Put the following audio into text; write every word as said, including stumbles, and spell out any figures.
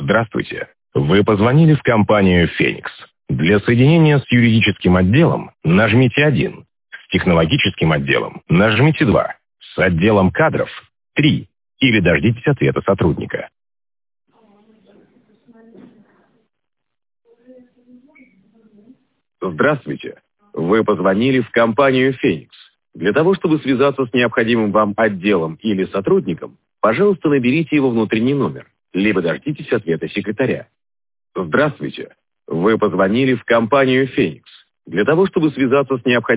Здравствуйте. Вы позвонили в компанию «Феникс». Для соединения с юридическим отделом нажмите один. С технологическим отделом нажмите два. С отделом кадров – три. Или дождитесь ответа сотрудника. Здравствуйте. Вы позвонили в компанию «Феникс». Для того, чтобы связаться с необходимым вам отделом или сотрудником, пожалуйста, наберите его внутренний номер, либо дождитесь ответа секретаря. Здравствуйте. Вы позвонили в компанию «Феникс». Для того, чтобы связаться с необходимым